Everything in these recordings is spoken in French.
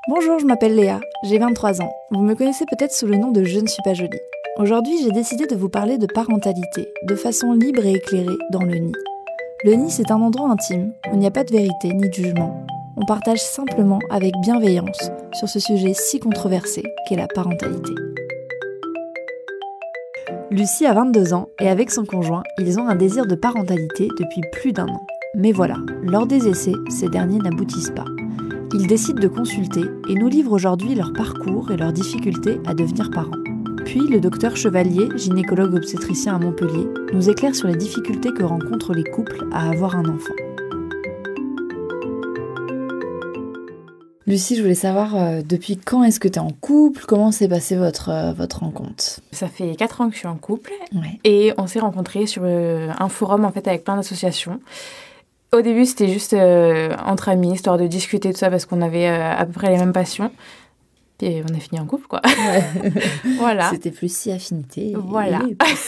Bonjour, je m'appelle Léa, j'ai 23 ans. Vous me connaissez peut-être sous le nom de Je ne suis pas jolie. Aujourd'hui, j'ai décidé de vous parler de parentalité, de façon libre et éclairée, dans le nid. Le nid, c'est un endroit intime, où il n'y a pas de vérité ni de jugement. On partage simplement, avec bienveillance, sur ce sujet si controversé qu'est la parentalité. Lucie a 22 ans et avec son conjoint, ils ont un désir de parentalité depuis plus d'1 an. Mais voilà, lors des essais, ces derniers n'aboutissent pas. Ils décident de consulter et nous livrent aujourd'hui leur parcours et leurs difficultés à devenir parents. Puis le docteur Chevalier, gynécologue obstétricien à Montpellier, nous éclaire sur les difficultés que rencontrent les couples à avoir un enfant. Lucie, je voulais savoir depuis quand est-ce que tu es en couple, comment s'est passée votre rencontre? Ça fait 4 ans que je suis en couple, Ouais. et on s'est rencontrés sur un forum en fait avec plein d'associations. Au début, c'était juste entre amis, histoire de discuter tout ça parce qu'on avait à peu près les mêmes passions. Et on a fini en couple, quoi. Ouais. Voilà. C'était plus si affinité. Voilà.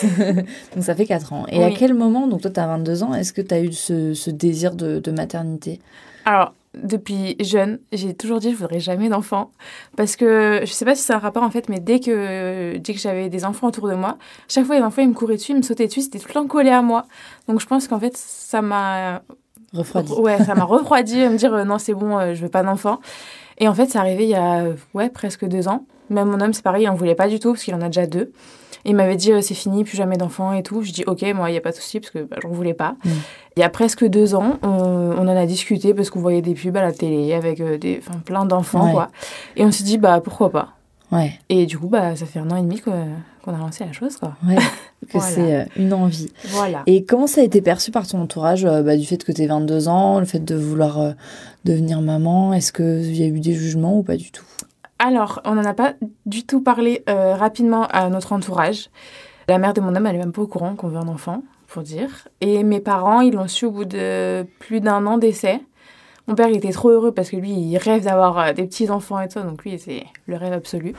Donc ça fait 4 ans. Et Oui. à quel moment, donc toi tu as 22 ans, est-ce que tu as eu ce désir de maternité? Alors, depuis jeune, j'ai toujours dit que je voudrais jamais d'enfants. Parce que, je sais pas si c'est un rapport en fait, mais dès que j'avais des enfants autour de moi, chaque fois les enfants ils me couraient dessus, ils me sautaient dessus, c'était tout le temps collé à moi. Donc je pense qu'en fait, ça m'a Refroidi. Ouais, ça m'a refroidi à me dire non, c'est bon, je veux pas d'enfant. Et en fait, c'est arrivé il y a presque 2 ans. Même mon homme, c'est pareil, il en voulait pas du tout parce qu'il en a déjà 2. Et il m'avait dit c'est fini, plus jamais d'enfants et tout. Je dis ok, moi, il n'y a pas de souci parce que j'en voulais pas. Il y a presque 2 ans, on en a discuté parce qu'on voyait des pubs à la télé avec plein d'enfants, Ouais. quoi. Et on s'est dit pourquoi pas. Ouais. Et du coup, ça fait 1 an et demi qu'on a lancé la chose, quoi. Ouais. Que Voilà. c'est une envie. Voilà. Et comment ça a été perçu par ton entourage du fait que tu aies 22 ans, le fait de vouloir devenir maman? Est-ce qu'il y a eu des jugements ou pas du tout? Alors, on n'en a pas du tout parlé rapidement à notre entourage. La mère de mon homme, elle est même pas au courant qu'on veut un enfant, pour dire. Et mes parents, ils l'ont su au bout de plus d'1 an d'essai. Mon père, il était trop heureux parce que lui, il rêve d'avoir des petits-enfants et tout. Donc lui, c'est le rêve absolu.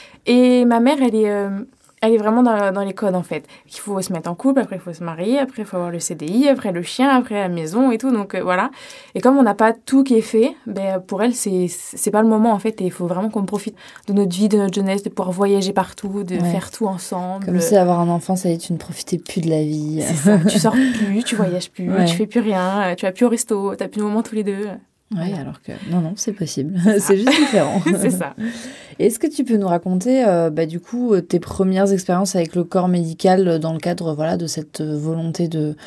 Et ma mère, elle est vraiment dans les codes, en fait. Il faut se mettre en couple, après il faut se marier, après il faut avoir le CDI, après le chien, après la maison et tout. Donc voilà. Et comme on n'a pas tout qui est fait, pour elle, c'est pas le moment, en fait. Et il faut vraiment qu'on profite de notre vie, de notre jeunesse, de pouvoir voyager partout, de faire tout ensemble. Comme si avoir un enfant, ça y est, tu ne profitais plus de la vie. C'est ça. Tu sors plus, tu voyages plus, Ouais. tu fais plus rien, tu vas plus au resto, t'as plus de moments tous les deux. Ouais, alors que non, c'est possible. C'est juste différent. C'est ça. Est-ce que tu peux nous raconter, du coup, tes premières expériences avec le corps médical dans le cadre, de cette volonté de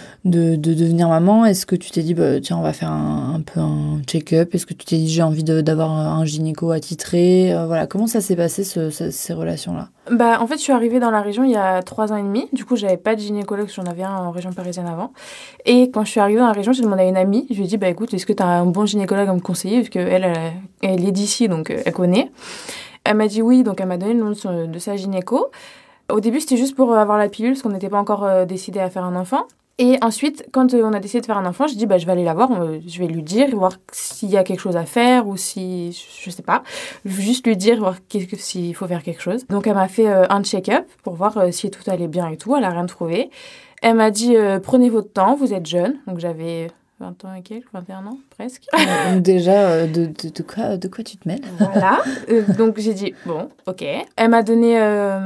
devenir maman? Est-ce que tu t'es dit, tiens, on va faire un peu un check-up? Est-ce que tu t'es dit, j'ai envie d'avoir un gynéco attitré? Comment ça s'est passé, ces relations-là? En fait, je suis arrivée dans la région il y a 3 ans et demi. Du coup, j'avais pas de gynécologue, j'en avais un en région parisienne avant. Et quand je suis arrivée dans la région, j'ai demandé à une amie. Je lui ai dit, écoute, est-ce que tu as un bon gynécologue à me conseiller? Parce qu'elle est d'ici, donc elle connaît. Elle m'a dit oui, donc elle m'a donné le nom de sa gynéco. Au début, c'était juste pour avoir la pilule, parce qu'on n'était pas encore décidé à faire un enfant. Et ensuite, quand on a décidé de faire un enfant, je dis je vais aller la voir, je vais lui dire, voir s'il y a quelque chose à faire ou si, je sais pas, juste lui dire, voir s'il faut faire quelque chose. Donc elle m'a fait un check-up pour voir si tout allait bien et tout, elle a rien trouvé. Elle m'a dit prenez votre temps, vous êtes jeune, donc j'avais 20 ans et quelques, 21 ans presque. Donc déjà, de quoi tu te mêles? Voilà, donc j'ai dit bon, ok. Elle m'a donné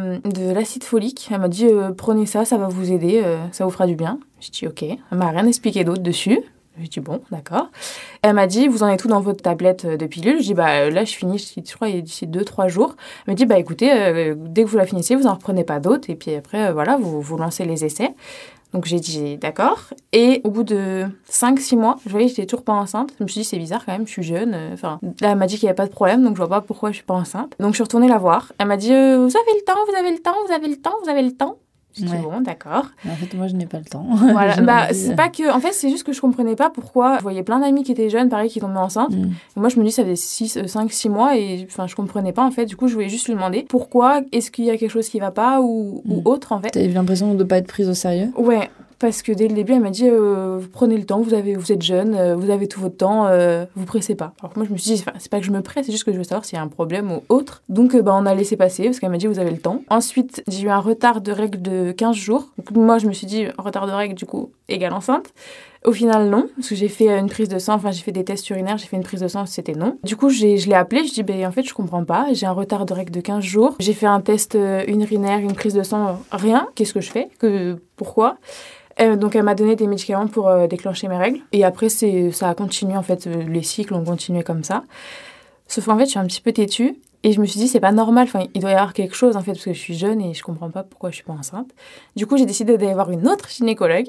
de l'acide folique, elle m'a dit prenez ça, ça va vous aider, ça vous fera du bien. J'ai dit ok, elle m'a rien expliqué d'autre dessus. J'ai dit bon, d'accord. Elle m'a dit vous en êtes tout dans votre tablette de pilules. J'ai dit là je finis, je crois d'ici 2-3 jours. Elle m'a dit écoutez, dès que vous la finissez, vous en reprenez pas d'autres et puis après vous lancez les essais. Donc j'ai dit d'accord. Et au bout de 5-6 mois, je voyais que j'étais toujours pas enceinte. Je me suis dit c'est bizarre quand même, je suis jeune. Là elle m'a dit qu'il n'y avait pas de problème, donc je vois pas pourquoi je suis pas enceinte. Donc je suis retournée la voir. Elle m'a dit vous avez le temps, vous avez le temps, vous avez le temps, vous avez le temps. J'ai dit bon, d'accord. En fait, moi, je n'ai pas le temps. Voilà. C'est pas que... En fait, c'est juste que je comprenais pas pourquoi. Je voyais plein d'amis qui étaient jeunes, pareil, qui tombaient enceintes. Et moi, je me dis, ça faisait 5-6 mois et je comprenais pas, en fait. Du coup, je voulais juste lui demander pourquoi, est-ce qu'il y a quelque chose qui va pas ou autre, en fait. T'as eu l'impression de pas être prise au sérieux? Ouais. Parce que dès le début, elle m'a dit prenez le temps, vous êtes jeune, vous avez tout votre temps, vous pressez pas. Alors que moi, je me suis dit, c'est pas que je me presse, c'est juste que je veux savoir s'il y a un problème ou autre. Donc, on a laissé passer parce qu'elle m'a dit vous avez le temps. Ensuite, j'ai eu un retard de règles de 15 jours. Donc, moi, je me suis dit retard de règles, du coup, égale enceinte. Au final, non, parce que j'ai fait une prise de sang, enfin j'ai fait des tests urinaires, j'ai fait une prise de sang, c'était non. Du coup, je l'ai appelée, je dis, en fait, je comprends pas, j'ai un retard de règles de 15 jours. J'ai fait un test urinaire, une prise de sang, rien, qu'est-ce que je fais, pourquoi donc elle m'a donné des médicaments pour déclencher mes règles. Et après, ça a continué, en fait, les cycles ont continué comme ça. Sauf qu'en fait, je suis un petit peu têtue. Et je me suis dit, c'est pas normal, enfin, il doit y avoir quelque chose, en fait, parce que je suis jeune et je comprends pas pourquoi je suis pas enceinte. Du coup, j'ai décidé d'aller voir une autre gynécologue.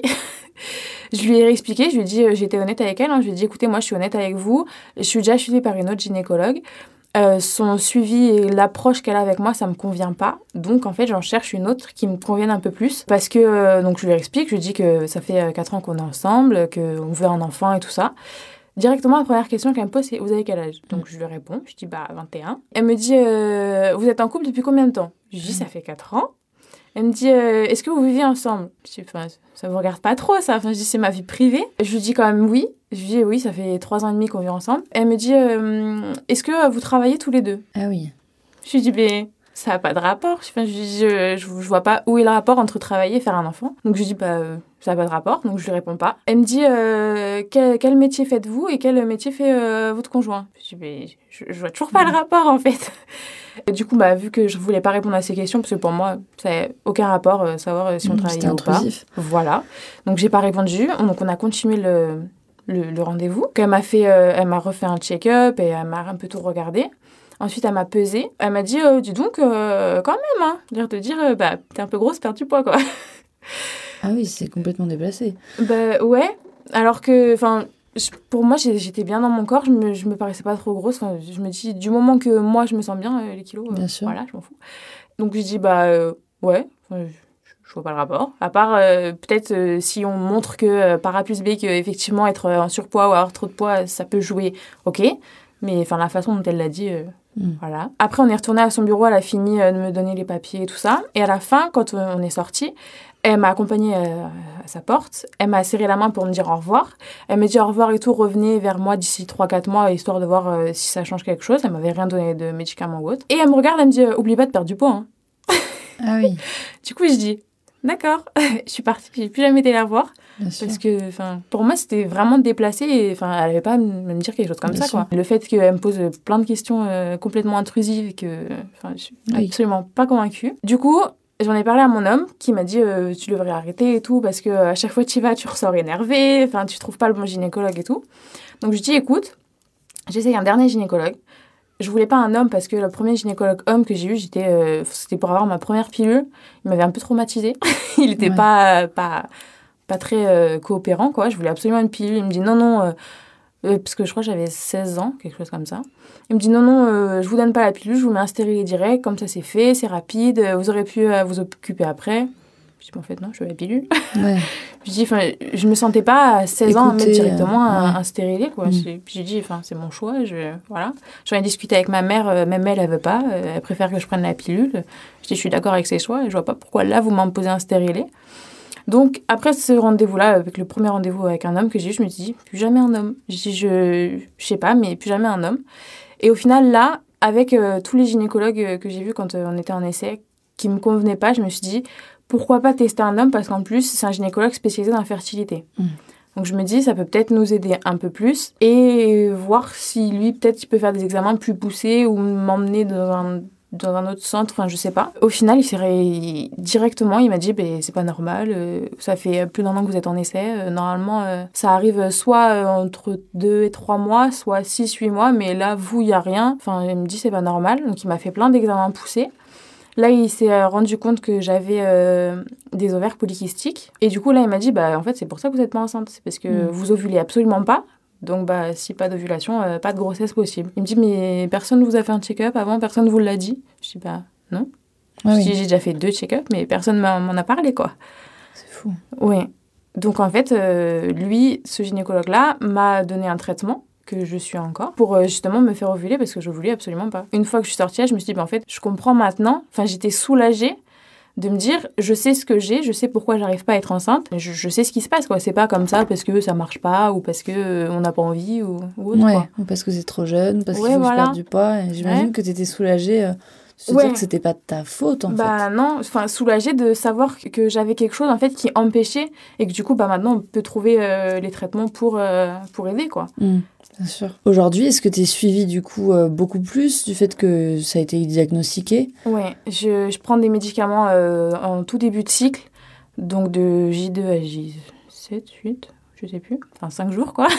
Je lui ai expliqué, je lui ai dit, j'étais honnête avec elle, hein, je lui ai dit, écoutez, moi, je suis honnête avec vous, je suis déjà suivie par une autre gynécologue. Son suivi et l'approche qu'elle a avec moi, ça me convient pas. Donc, en fait, j'en cherche une autre qui me convienne un peu plus. Parce que, donc, je lui explique, je lui dis que ça fait 4 ans qu'on est ensemble, qu'on veut un enfant et tout ça. Directement, la première question qu'elle me pose, c'est « Vous avez quel âge ?» Donc, je lui réponds. Je dis « 21. » Elle me dit « Vous êtes en couple depuis combien de temps ?» Je lui dis « Ça fait 4 ans. » Elle me dit « Est-ce que vous vivez ensemble ?» Je dis « Ça vous regarde pas trop, ça. » Je dis « C'est ma vie privée. » Je lui dis quand même « Oui. » Je lui dis « Oui, ça fait 3 ans et demi qu'on vit ensemble. » Elle me dit « Est-ce que vous travaillez tous les deux ?» Ah oui. Je lui dis « Ça n'a pas de rapport. » Je vois pas où est le rapport entre travailler et faire un enfant. Donc, je lui dis ça n'a pas de rapport, donc je lui réponds pas. Elle me dit quel métier faites-vous et quel métier fait votre conjoint. Je dis je vois toujours pas le rapport en fait. Du coup, vu que je voulais pas répondre à ces questions, parce que pour moi, ça n'a aucun rapport, savoir si on travaillait ou pas. Voilà. Donc, j'ai pas répondu. Donc, on a continué le rendez-vous. Elle m'a refait un check-up et elle m'a un peu tout regardé. Ensuite, elle m'a pesée. Elle m'a dit, dis donc, quand même, hein. L'air de dire, t'es un peu grosse, perds du poids, quoi. Ah oui, c'est complètement déplacé. Ouais. Alors que, pour moi, j'étais bien dans mon corps. Je me paraissais pas trop grosse. Je me dis, du moment que moi, je me sens bien, les kilos, bien sûr. Voilà, je m'en fous. Donc, je dis, ouais. Je vois pas le rapport. À part, peut-être, si on montre que, par A plus B, qu'effectivement, être en surpoids ou avoir trop de poids, ça peut jouer, ok. Mais la façon dont elle l'a dit, voilà. Après, on est retourné à son bureau, elle a fini de me donner les papiers et tout ça. Et à la fin, quand on est sortis, elle m'a accompagnée à sa porte. Elle m'a serré la main pour me dire au revoir. Elle m'a dit au revoir et tout, revenez vers moi d'ici 3-4 mois, histoire de voir si ça change quelque chose. Elle m'avait rien donné de médicaments ou autre. Et elle me regarde, elle me dit, oublie pas de perdre du poids. Hein. Ah oui. Du coup, je dis, d'accord. Je suis partie, j'ai plus jamais été la voir. Parce que, pour moi, c'était vraiment déplacé et, elle avait pas à me dire quelque chose comme ça, quoi. Le fait qu'elle me pose plein de questions complètement intrusives et que, je suis absolument pas convaincue. Du coup, j'en ai parlé à mon homme qui m'a dit tu devrais arrêter et tout parce que à chaque fois que tu y vas, tu ressors énervé, tu trouves pas le bon gynécologue et tout. Donc, je dis écoute, j'essaye un dernier gynécologue. Je voulais pas un homme parce que le premier gynécologue homme que j'ai eu, c'était pour avoir ma première pilule. Il m'avait un peu traumatisée. Il était pas très coopérant, quoi. Je voulais absolument une pilule. Il me dit non, parce que je crois que j'avais 16 ans, quelque chose comme ça. Il me dit non, je vous donne pas la pilule, je vous mets un stérilet direct, comme ça c'est fait, c'est rapide, vous aurez pu vous occuper après. Je dis, en fait, non, je veux la pilule. Ouais. Je dis, je me sentais pas à 16 ans à mettre directement un stérilet, quoi. J'ai dit, c'est mon choix, voilà. J'en ai discuté avec ma mère, même elle veut pas, elle préfère que je prenne la pilule. Je dis, je suis d'accord avec ses choix, je vois pas pourquoi là, vous m'imposez un stérilet. Donc, après ce rendez-vous-là, avec le premier rendez-vous avec un homme que j'ai eu, je me suis dit, plus jamais un homme. Je dis, je sais pas, mais plus jamais un homme. Et au final, là, avec tous les gynécologues que j'ai vus quand on était en essai, qui me convenaient pas, je me suis dit, pourquoi pas tester un homme, parce qu'en plus, c'est un gynécologue spécialisé dans la fertilité. Donc, je me dis, ça peut peut-être nous aider un peu plus et voir si lui, peut-être, il peut faire des examens plus poussés ou m'emmener dans un autre centre, je sais pas. Au final, directement, il m'a dit, c'est pas normal, ça fait plus d'1 an que vous êtes en essai, normalement, ça arrive soit entre 2 et 3 mois, soit 6-8 mois, mais là, il y a rien. Il me dit, c'est pas normal, donc il m'a fait plein d'examens poussés. Là, il s'est rendu compte que j'avais des ovaires polykystiques, et du coup, là, il m'a dit, en fait, c'est pour ça que vous êtes pas enceinte, c'est parce que vous ovulez absolument pas. Donc, si pas d'ovulation, pas de grossesse possible. Il me dit, mais personne vous a fait un check-up avant, personne vous l'a dit. Je dis, non. J'ai déjà fait 2 check-ups, mais personne m'en a parlé, quoi. C'est fou. Oui. Donc, en fait, lui, ce gynécologue-là, m'a donné un traitement que je suis encore pour justement me faire ovuler parce que je voulais absolument pas. Une fois que je suis sortie, je me suis dit, en fait, je comprends maintenant. J'étais soulagée de me dire, je sais ce que j'ai, je sais pourquoi j'arrive pas à être enceinte, je sais ce qui se passe, quoi. C'est pas comme ça parce que ça marche pas ou parce que on n'a pas envie ou autre, quoi. Ou parce que c'est trop jeune, parce qu'il faut que je perde du poids. Et j'imagine que t'étais soulagée de Se dire que c'était pas de ta faute, en fait. Bah non, enfin, soulagée de savoir que j'avais quelque chose, en fait, qui empêchait et que du coup, bah maintenant, on peut trouver les traitements pour aider, quoi. Bien sûr. Aujourd'hui, est-ce que tu es suivie, du coup, beaucoup plus du fait que ça a été diagnostiqué ? Ouais, je prends des médicaments en tout début de cycle, donc de J2 à J7, 8, je sais plus, enfin 5 jours, quoi.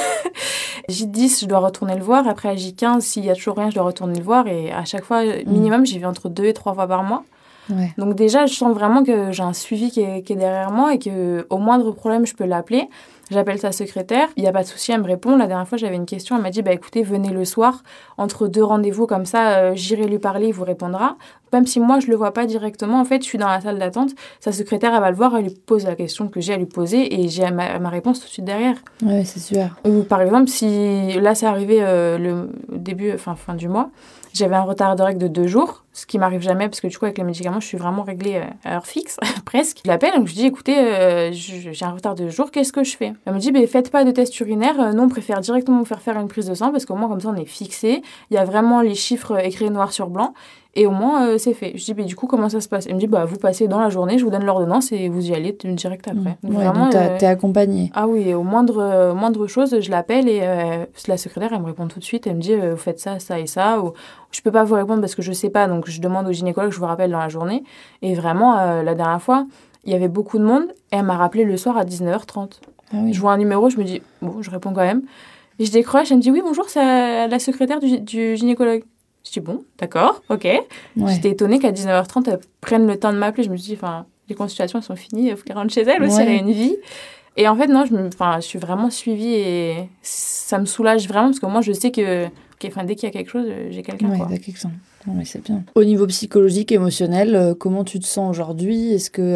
J10, je dois retourner le voir. Après, à J15, s'il y a toujours rien, je dois retourner le voir. Et à chaque fois, minimum, j'y vais entre 2 et 3 fois par mois. Ouais. Donc déjà, je sens vraiment que j'ai un suivi qui est derrière moi et qu'au moindre problème, je peux l'appeler. J'appelle sa secrétaire, il n'y a pas de souci, elle me répond. La dernière fois, j'avais une question, elle m'a dit, bah écoutez, venez le soir, entre 2 rendez-vous, comme ça, j'irai lui parler, il vous répondra. Même si moi, je ne le vois pas directement, en fait, je suis dans la salle d'attente, sa secrétaire, elle va le voir, elle lui pose la question que j'ai à lui poser et j'ai ma réponse tout de suite derrière. Ouais, c'est sûr. Ou par exemple, si là, c'est arrivé le début, fin du mois, j'avais un retard de règle de 2 jours, ce qui m'arrive jamais parce que du coup, avec les médicaments, je suis vraiment réglée à heure fixe, presque. Je l'appelle, donc je dis, écoutez, j'ai un retard de 2 jours, qu'est-ce que je fais ? Elle me dit, faites pas de test urinaire, nous, on préfère directement vous faire une prise de sang parce qu'au moins, comme ça, on est fixé. Il y a vraiment les chiffres écrits noir sur blanc. Et au moins, c'est fait. Je dis, du coup, comment ça se passe ? Elle me dit, vous passez dans la journée, je vous donne l'ordonnance et vous y allez direct après. Donc, vraiment, donc t'es accompagnée. Ah oui, et au moindre chose, je l'appelle et la secrétaire, elle me répond tout de suite. Elle me dit, vous faites ça, ça et ça. Ou, je peux pas vous répondre parce que je sais pas, donc je demande au gynécologue, je vous rappelle dans la journée. Et vraiment, la dernière fois, il y avait beaucoup de monde et elle m'a rappelé le soir à 19h30. Ah oui. Je vois un numéro, je me dis, bon, je réponds quand même. Et je décroche, elle me dit, oui, bonjour, c'est la secrétaire du gynécologue. Je dis, bon, d'accord, ok. Ouais. J'étais étonnée qu'à 19h30, elle prenne le temps de m'appeler. Je me suis dit, les consultations, elles sont finies, il faut qu'elle rentre chez elle aussi, elle a une vie. Et en fait, non, je suis vraiment suivie et ça me soulage vraiment parce que moi, je sais que dès qu'il y a quelque chose, j'ai quelqu'un. Ouais, t'as quelqu'un. Non, mais c'est bien. Au niveau psychologique, émotionnel, comment tu te sens aujourd'hui ? Est-ce que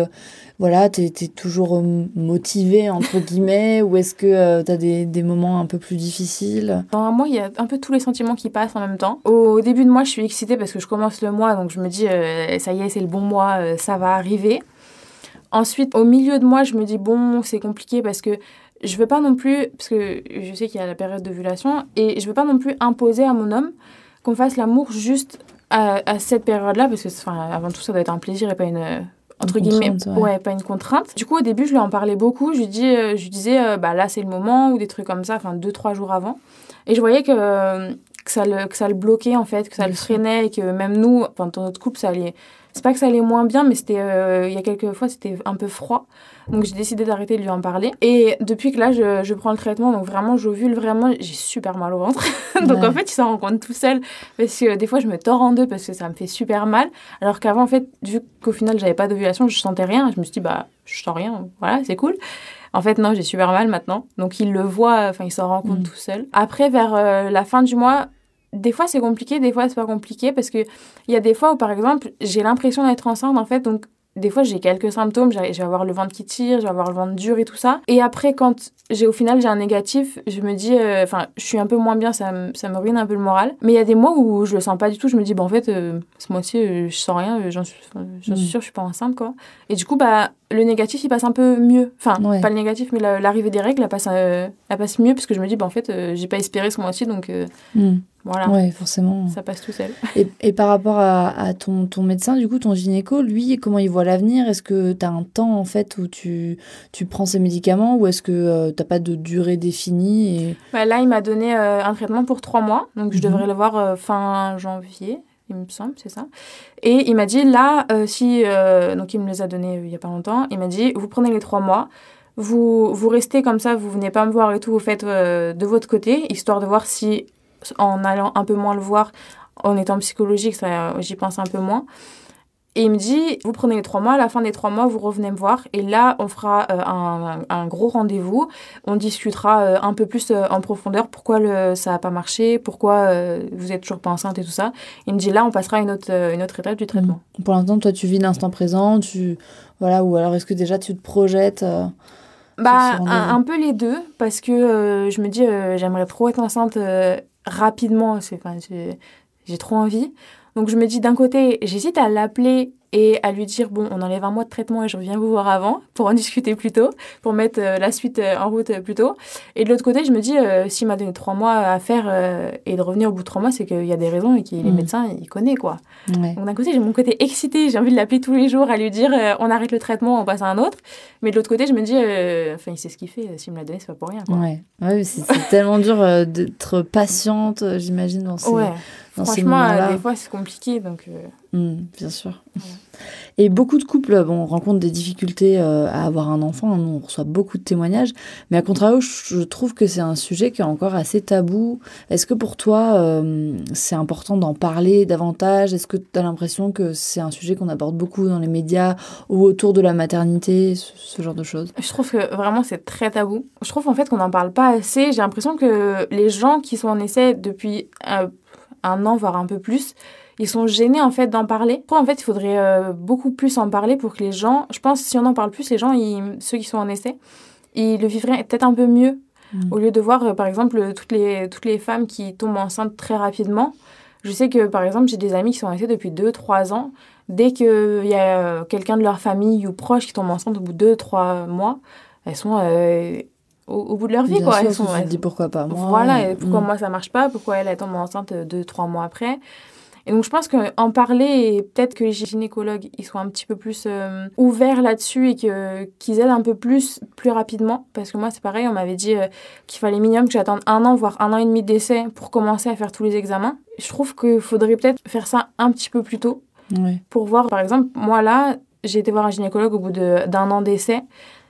t'es toujours motivée, entre guillemets, ou est-ce que t'as des moments un peu plus difficiles ? Dans moi, il y a un peu tous les sentiments qui passent en même temps. Au début de mois, je suis excitée parce que je commence le mois, donc je me dis, ça y est, c'est le bon mois, ça va arriver. Ensuite, au milieu de mois, je me dis, bon, c'est compliqué parce que je veux pas non plus, parce que je sais qu'il y a la période d'ovulation, et je veux pas non plus imposer à mon homme qu'on fasse l'amour juste à cette période-là, parce que avant tout, ça doit être un plaisir et pas une entre guillemets, pas une contrainte. Du coup, au début, je lui en parlais beaucoup. Je lui disais, là, c'est le moment, ou des trucs comme ça, 2-3 jours avant. Et je voyais que ça le bloquait, en fait, que ça le freinait, et que même nous, dans notre couple, ça allait... C'est pas que ça allait moins bien, mais c'était, il y a quelques fois, c'était un peu froid. Donc, j'ai décidé d'arrêter de lui en parler. Et depuis que là, je prends le traitement, donc vraiment, j'ovule vraiment, j'ai super mal au ventre. Donc, en fait, il s'en rend compte tout seul. Parce que des fois, je me tords en deux parce que ça me fait super mal. Alors qu'avant, en fait, vu qu'au final, j'avais pas d'ovulation, je sentais rien. Je me suis dit, je sens rien, voilà, c'est cool. En fait, non, j'ai super mal maintenant. Donc, il le voit, il s'en rend compte tout seul. Après, vers la fin du mois, des fois, c'est compliqué, des fois, c'est pas compliqué. Parce qu'il y a des fois où, par exemple, j'ai l'impression d'être enceinte, en fait. Donc, des fois, j'ai quelques symptômes. Je vais avoir le ventre qui tire, je vais avoir le ventre dur et tout ça. Et après, quand au final, j'ai un négatif, je me dis... je suis un peu moins bien, ça me ruine un peu le moral. Mais il y a des mois où je le sens pas du tout. Je me dis, en fait, ce mois-ci, je sens rien. J'en suis sûre, je suis pas enceinte, quoi. Et du coup, le négatif, il passe un peu mieux. Pas le négatif, mais l'arrivée des règles, elle passe mieux. Parce que je me dis, en fait, j'ai pas espéré ce mois-ci, donc... Voilà. Ouais, forcément. Ça passe tout seul. Et par rapport à ton médecin, du coup, ton gynéco, lui, comment il voit l'avenir ? Est-ce que tu as un temps, en fait, où tu prends ces médicaments ou est-ce que tu n'as pas de durée définie Là, il m'a donné un traitement pour 3 mois. Donc, je devrais le voir fin janvier, il me semble, c'est ça. Et il m'a dit, là, donc, il me les a donnés il n'y a pas longtemps. Il m'a dit, vous prenez les 3 mois. Vous restez comme ça, vous venez pas me voir et tout. Vous faites de votre côté, histoire de voir si... en allant un peu moins le voir, en étant psychologique, j'y pense un peu moins. Et il me dit, vous prenez les 3 mois, à la fin des 3 mois, vous revenez me voir. Et là, on fera un gros rendez-vous. On discutera un peu plus en profondeur pourquoi ça n'a pas marché, pourquoi vous n'êtes toujours pas enceinte et tout ça. Il me dit, là, on passera à une autre étape du traitement. Pour l'instant, toi, tu vis l'instant présent, ou alors est-ce que déjà tu te projettes un peu les deux, parce que je me dis, j'aimerais trop être enceinte rapidement, j'ai trop envie. Donc je me dis d'un côté, j'hésite à l'appeler et à lui dire bon, on enlève un mois de traitement et je reviens vous voir avant pour en discuter plus tôt, pour mettre la suite en route plus tôt. Et de l'autre côté, je me dis s'il m'a donné 3 mois à faire et de revenir au bout de 3 mois, c'est qu'il y a des raisons et que les médecins, ils connaissent quoi. Ouais. Donc d'un côté, j'ai mon côté excité, j'ai envie de l'appeler tous les jours, à lui dire on arrête le traitement, on passe à un autre. Mais de l'autre côté, je me dis il sait ce qu'il fait, s'il me l'a donné, c'est pas pour rien. Quoi. Ouais, c'est tellement dur d'être patiente, j'imagine, dans ces, dans ces franchement, moments-là. des fois, c'est compliqué. Donc, bien sûr. Ouais. Et beaucoup de couples rencontrent des difficultés à avoir un enfant. Nous, on reçoit beaucoup de témoignages. Mais à contrario, je trouve que c'est un sujet qui est encore assez tabou. Est-ce que pour toi, c'est important d'en parler davantage ? Est-ce que tu as l'impression que c'est un sujet qu'on aborde beaucoup dans les médias ou autour de la maternité, ce genre de choses ? Je trouve que vraiment, c'est très tabou. Je trouve en fait qu'on n'en parle pas assez. J'ai l'impression que les gens qui sont en essai depuis un an, voire un peu plus, ils sont gênés en fait d'en parler. En fait, il faudrait beaucoup plus en parler pour que les gens, je pense, si on en parle plus, les gens, ceux qui sont en essai, ils le vivraient peut-être un peu mieux. Au lieu de voir, par exemple, toutes les femmes qui tombent enceintes très rapidement. Je sais que, par exemple, j'ai des amis qui sont en essai depuis 2-3 ans. Dès qu'il y a quelqu'un de leur famille ou proche qui tombe enceinte au bout de 2-3 mois, elles sont au bout de leur vie. Bien Quoi. Sûr, elles se dit pourquoi pas moi. Voilà, et pourquoi moi ça marche pas, pourquoi elle tombe enceinte 2-3 mois après. Et donc je pense qu'en parler, et peut-être que les gynécologues ils soient un petit peu plus ouverts là-dessus et qu'ils aident un peu plus rapidement. Parce que moi c'est pareil, on m'avait dit qu'il fallait minimum que j'attende 1 an, voire 1 an et demi d'essai pour commencer à faire tous les examens. Je trouve qu'il faudrait peut-être faire ça un petit peu plus tôt. Pour voir, par exemple, moi là, j'ai été voir un gynécologue au bout d'1 an d'essai.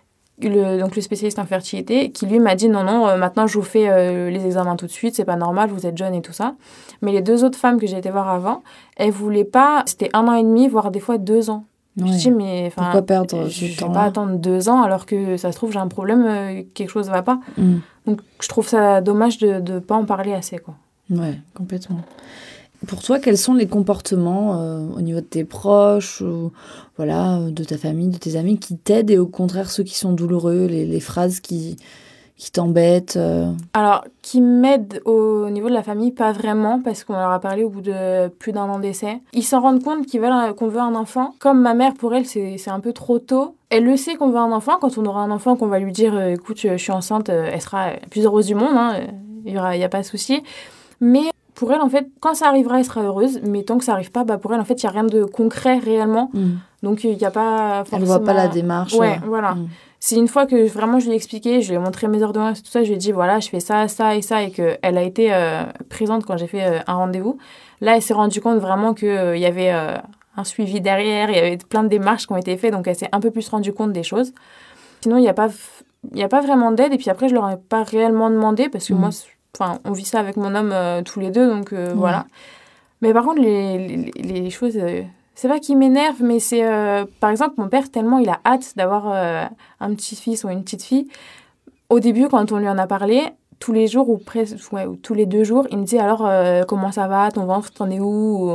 Donc le spécialiste en fertilité, qui lui m'a dit non, maintenant je vous fais les examens tout de suite, c'est pas normal, vous êtes jeune et tout ça. Mais les 2 autres femmes que j'ai été voir avant, elles voulaient pas, c'était 1 an et demi, voire des fois 2 ans. Je me dis, mais pourquoi perdre je vais pas attendre 2 ans alors que ça se trouve j'ai un problème, quelque chose va pas. Donc je trouve ça dommage de pas en parler assez, quoi. Ouais, complètement. Pour toi, quels sont les comportements au niveau de tes proches, ou, de ta famille, de tes amis, qui t'aident et au contraire ceux qui sont douloureux, les phrases qui t'embêtent Alors, qui m'aident au niveau de la famille, pas vraiment, parce qu'on leur a parlé au bout de plus d'1 an d'essai. Ils s'en rendent compte qu'on veut un enfant. Comme ma mère, pour elle, c'est un peu trop tôt. Elle le sait qu'on veut un enfant. Quand on aura un enfant, qu'on va lui dire « Écoute, je suis enceinte », elle sera la plus heureuse du monde, il y a pas de souci. Mais pour elle, en fait, quand ça arrivera, elle sera heureuse. Mais tant que ça arrive pas, pour elle, en fait, il n'y a rien de concret réellement. Donc, il n'y a pas forcément... Elle voit pas la démarche. Ouais, voilà. C'est une fois que vraiment je lui ai expliqué, je lui ai montré mes ordonnances, tout ça, je lui ai dit voilà, je fais ça, ça et ça, et qu'elle a été présente quand j'ai fait un rendez-vous. Là, elle s'est rendue compte vraiment qu'il y avait un suivi derrière, il y avait plein de démarches qui ont été faites, donc elle s'est un peu plus rendue compte des choses. Sinon, il n'y a pas vraiment d'aide, et puis après, je leur ai pas réellement demandé, parce que moi, on vit ça avec mon homme tous les deux, donc voilà. Mais par contre, les choses... c'est pas qu'il m'énerve, mais c'est... par exemple, mon père, tellement il a hâte d'avoir un petit-fils ou une petite-fille. Au début, quand on lui en a parlé, tous les jours ou presque, ou tous les 2 jours, il me dit alors, comment ça va, ton ventre, t'en es où,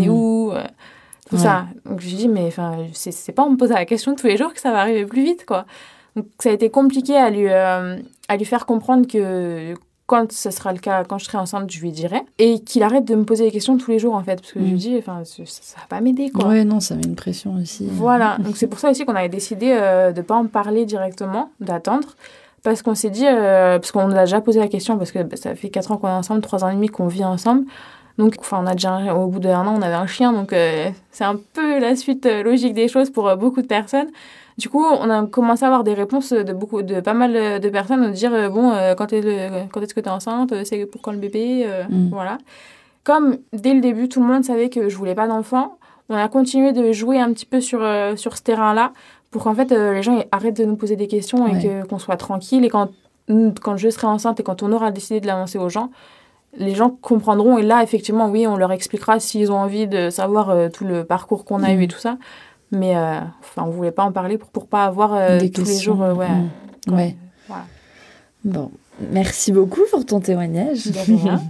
tout ça. Donc je lui dis, mais c'est pas en me posant la question tous les jours que ça va arriver plus vite, quoi. Donc ça a été compliqué à lui faire comprendre que... Quand ce sera le cas, quand je serai enceinte, je lui dirai. Et qu'il arrête de me poser des questions tous les jours, en fait. Parce que je lui dis, ça va pas m'aider, quoi. Ouais, non, ça met une pression aussi. Voilà. Donc, c'est pour ça aussi qu'on avait décidé de pas en parler directement, d'attendre. Parce qu'on s'est dit... parce qu'on nous a déjà posé la question, parce que ça fait 4 ans qu'on est ensemble, 3 ans et demi qu'on vit ensemble. Donc, on a déjà... Au bout d'1 an, on avait un chien. Donc, c'est un peu la suite logique des choses pour beaucoup de personnes. Du coup, on a commencé à avoir des réponses de pas mal de personnes, de dire quand est-ce que tu es enceinte, c'est pour quand le bébé, voilà. Comme dès le début, tout le monde savait que je voulais pas d'enfant, on a continué de jouer un petit peu sur ce terrain-là pour qu'en fait les gens arrêtent de nous poser des questions et qu'on soit tranquille. Et quand je serai enceinte et quand on aura décidé de l'annoncer aux gens, les gens comprendront. Et là, effectivement, oui, on leur expliquera s'ils ont envie de savoir tout le parcours qu'on a eu et tout ça. Mais on ne voulait pas en parler pour pas avoir tous les jours... Voilà. Bon, merci beaucoup pour ton témoignage. De rien.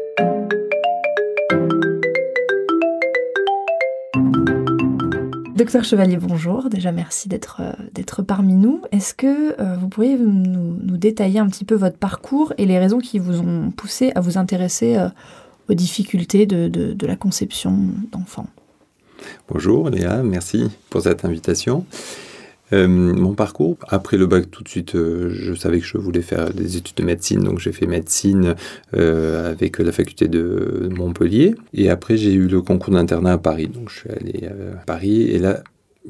Donc Docteur Chevalier, bonjour. Déjà, merci d'être parmi nous. Est-ce que vous pourriez nous détailler un petit peu votre parcours et les raisons qui vous ont poussé à vous intéresser aux difficultés de la conception d'enfants ? Bonjour Léa, merci pour cette invitation. Mon parcours, après le bac tout de suite, je savais que je voulais faire des études de médecine, donc j'ai fait médecine avec la faculté de Montpellier. Et après j'ai eu le concours d'internat à Paris, donc je suis allé à Paris et là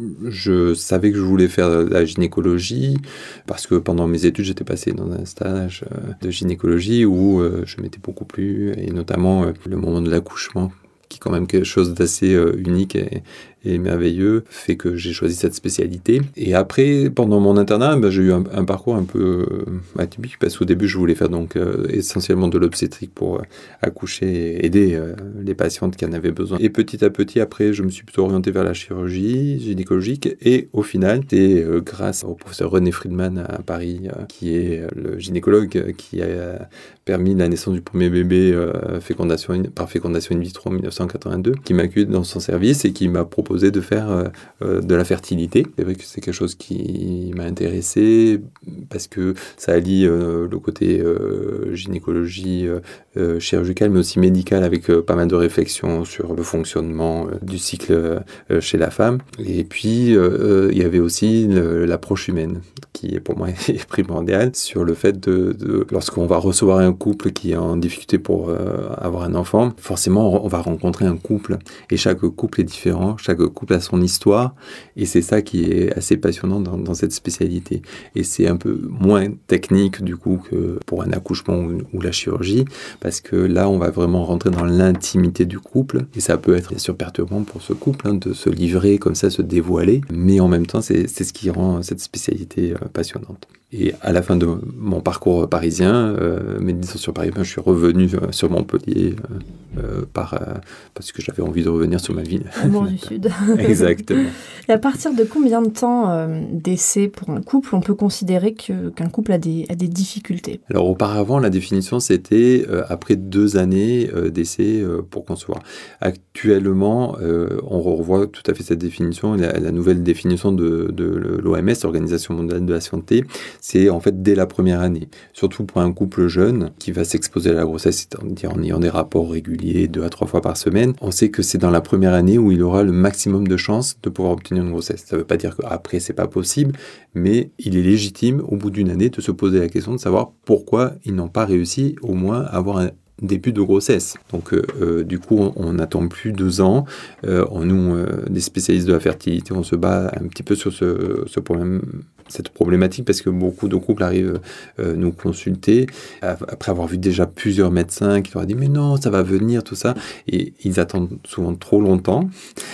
je savais que je voulais faire la gynécologie parce que pendant mes études j'étais passé dans un stage de gynécologie où je m'étais beaucoup plu et notamment le moment de l'accouchement qui est quand même quelque chose d'assez unique et merveilleux, fait que j'ai choisi cette spécialité. Et après, pendant mon internat, j'ai eu un parcours un peu atypique, parce qu'au début, je voulais faire donc essentiellement de l'obstétrique pour accoucher et aider les patientes qui en avaient besoin. Et petit à petit, après, je me suis plutôt orienté vers la chirurgie gynécologique, et au final, c'est grâce au professeur René Friedman à Paris, qui est le gynécologue qui a permis la naissance du premier bébé par fécondation in vitro en 1982, qui m'a accueilli dans son service et qui m'a proposé de faire de la fertilité. C'est vrai que c'est quelque chose qui m'a intéressé parce que ça allie le côté gynécologie chirurgicale mais aussi médicale avec pas mal de réflexions sur le fonctionnement du cycle chez la femme. Et puis il y avait aussi l'approche humaine qui pour moi est primordiale sur le fait de lorsqu'on va recevoir un couple qui est en difficulté pour avoir un enfant, forcément on va rencontrer un couple et chaque couple est différent, chaque couple a son histoire et c'est ça qui est assez passionnant dans cette spécialité. Et c'est un peu moins technique du coup que pour un accouchement ou la chirurgie parce que là on va vraiment rentrer dans l'intimité du couple et ça peut être bien sûr perturbant pour ce couple de se livrer comme ça, se dévoiler, mais en même temps c'est ce qui rend cette spécialité passionnante. Et à la fin de mon parcours parisien, mes licences sur Paris, je suis revenu sur Montpellier parce que j'avais envie de revenir sur ma ville. Au bord du Sud. Exactement. Et à partir de combien de temps d'essai pour un couple, on peut considérer qu'un couple a des difficultés ? Alors auparavant, la définition, c'était après 2 années d'essai pour concevoir. Actuellement, on revoit tout à fait cette définition. La nouvelle définition de l'OMS, l'Organisation mondiale de la santé, c'est en fait dès la première année. Surtout pour un couple jeune qui va s'exposer à la grossesse, c'est-à-dire en ayant des rapports réguliers 2 à 3 fois par semaine. On sait que c'est dans la première année où il aura le maximum de chances de pouvoir obtenir une grossesse. Ça ne veut pas dire qu'après c'est pas possible, mais il est légitime au bout d'une année de se poser la question de savoir pourquoi ils n'ont pas réussi au moins à avoir un début de grossesse. Donc du coup on n'attend plus 2 ans. Nous, des spécialistes de la fertilité, on se bat un petit peu sur ce problème, cette problématique parce que beaucoup de couples arrivent nous consulter après avoir vu déjà plusieurs médecins qui leur ont dit mais non ça va venir tout ça et ils attendent souvent trop longtemps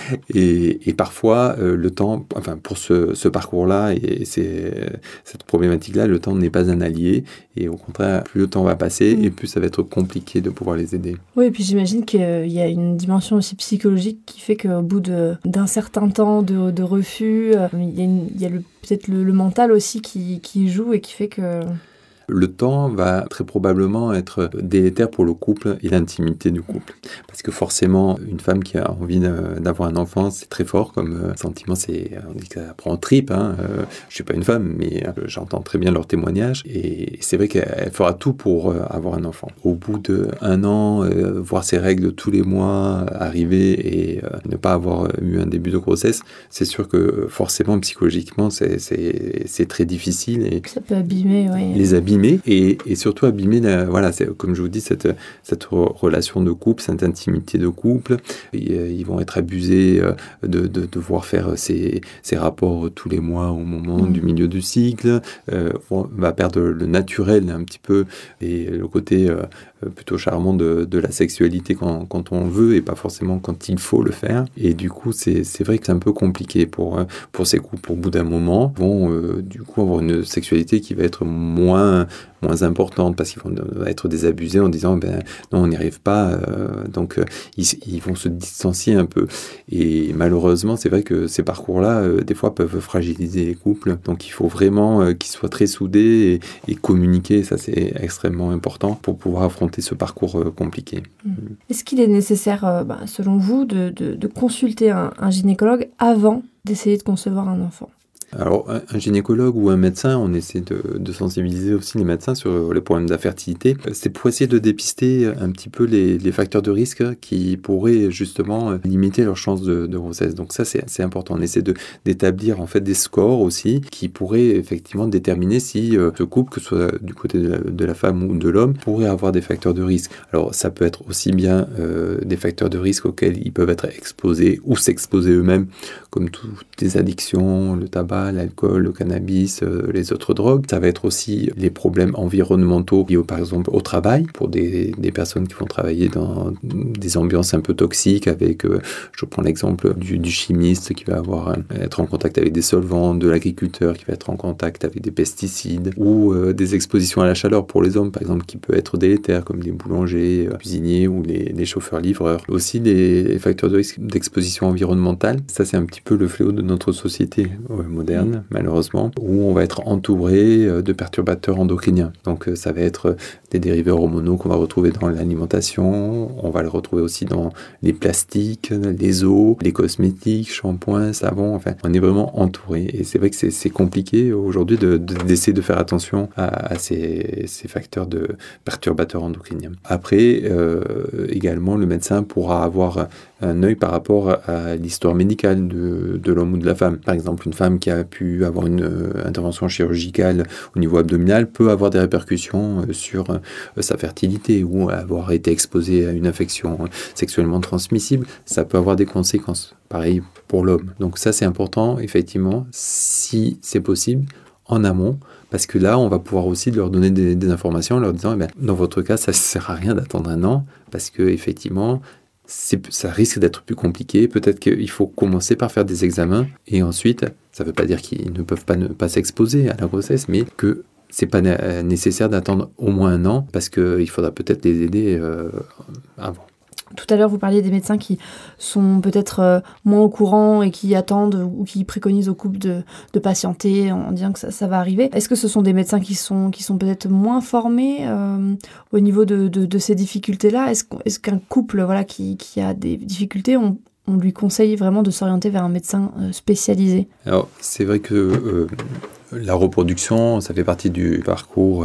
et parfois le temps, enfin pour ce parcours-là et cette problématique-là, le temps n'est pas un allié et au contraire plus le temps va passer et plus ça va être compliqué de pouvoir les aider. Oui, et puis j'imagine qu'il y a une dimension aussi psychologique qui fait qu'au bout d'un certain temps de refus, il y a peut-être le mental aussi qui joue et qui fait que... Le temps va très probablement être délétère pour le couple et l'intimité du couple. Parce que forcément, une femme qui a envie d'avoir un enfant, c'est très fort comme sentiment. On dit que ça prend en tripes. Je ne suis pas une femme, mais j'entends très bien leurs témoignages. Et c'est vrai qu'elle fera tout pour avoir un enfant. Au bout d'1 an, voir ses règles tous les mois arriver et ne pas avoir eu un début de grossesse, c'est sûr que forcément, psychologiquement, c'est très difficile. Et ça peut abîmer, oui. Les abîmer et surtout abîmer comme je vous dis cette relation de couple, cette intimité de couple. Ils vont être abusés de devoir faire ces rapports tous les mois au moment du milieu du cycle. On va perdre le naturel un petit peu et le côté plutôt charmant de la sexualité quand on veut et pas forcément quand il faut le faire. Et du coup, c'est vrai que c'est un peu compliqué pour ces couples. Au bout d'un moment, vont du coup avoir une sexualité qui va être moins moins importantes parce qu'ils vont être désabusés en disant non, on n'y arrive pas. Donc, ils vont se distancier un peu. Et malheureusement, c'est vrai que ces parcours-là, des fois, peuvent fragiliser les couples. Donc, il faut vraiment qu'ils soient très soudés et communiquer. Ça, c'est extrêmement important pour pouvoir affronter ce parcours compliqué. Est-ce qu'il est nécessaire, selon vous, de consulter un gynécologue avant d'essayer de concevoir un enfant ? Alors, un gynécologue ou un médecin, on essaie de sensibiliser aussi les médecins sur les problèmes d'infertilité. C'est pour essayer de dépister un petit peu les facteurs de risque qui pourraient justement limiter leurs chances de grossesse. Donc ça, c'est important. On essaie d'établir en fait des scores aussi qui pourraient effectivement déterminer si ce couple, que ce soit du côté de la femme ou de l'homme, pourrait avoir des facteurs de risque. Alors, ça peut être aussi bien des facteurs de risque auxquels ils peuvent être exposés ou s'exposer eux-mêmes, comme toutes les addictions, le tabac, l'alcool, le cannabis, les autres drogues. Ça va être aussi les problèmes environnementaux liés par exemple au travail, pour des personnes qui vont travailler dans des ambiances un peu toxiques avec, je prends l'exemple du chimiste qui va être en contact avec des solvants, de l'agriculteur qui va être en contact avec des pesticides, ou des expositions à la chaleur pour les hommes par exemple qui peut être délétère, comme les boulangers, cuisiniers ou les chauffeurs-livreurs. Aussi les facteurs de risque d'exposition environnementale. Ça, c'est un petit peu le fléau de notre société moderne, malheureusement, où on va être entouré de perturbateurs endocriniens. Donc ça va être des dérivés hormonaux qu'on va retrouver dans l'alimentation, on va le retrouver aussi dans les plastiques, les eaux, les cosmétiques, shampoings, savons, enfin on est vraiment entouré. Et c'est vrai que c'est compliqué aujourd'hui d'essayer de faire attention à ces facteurs de perturbateurs endocriniens. Après, également, le médecin pourra avoir un œil par rapport à l'histoire médicale de l'homme ou de la femme. Par exemple, une femme qui a pu avoir une intervention chirurgicale au niveau abdominal peut avoir des répercussions sur sa fertilité, ou avoir été exposée à une infection sexuellement transmissible. Ça peut avoir des conséquences. Pareil pour l'homme. Donc ça, c'est important, effectivement, si c'est possible, en amont, parce que là, on va pouvoir aussi leur donner des informations en leur disant, dans votre cas, ça ne sert à rien d'attendre un an, parce que effectivement, ça risque d'être plus compliqué. Peut-être qu'il faut commencer par faire des examens, et ensuite, ça ne veut pas dire qu'ils ne peuvent pas s'exposer à la grossesse, mais que c'est pas nécessaire d'attendre au moins un an, parce qu'il faudra peut-être les aider avant. Tout à l'heure, vous parliez des médecins qui sont peut-être moins au courant et qui attendent ou qui préconisent au couple de patienter en disant que ça va arriver. Est-ce que ce sont des médecins qui sont peut-être moins formés au niveau de ces difficultés-là ? Est-ce qu'un couple qui a des difficultés, on lui conseille vraiment de s'orienter vers un médecin spécialisé ? Alors, c'est vrai que la reproduction, ça fait partie du parcours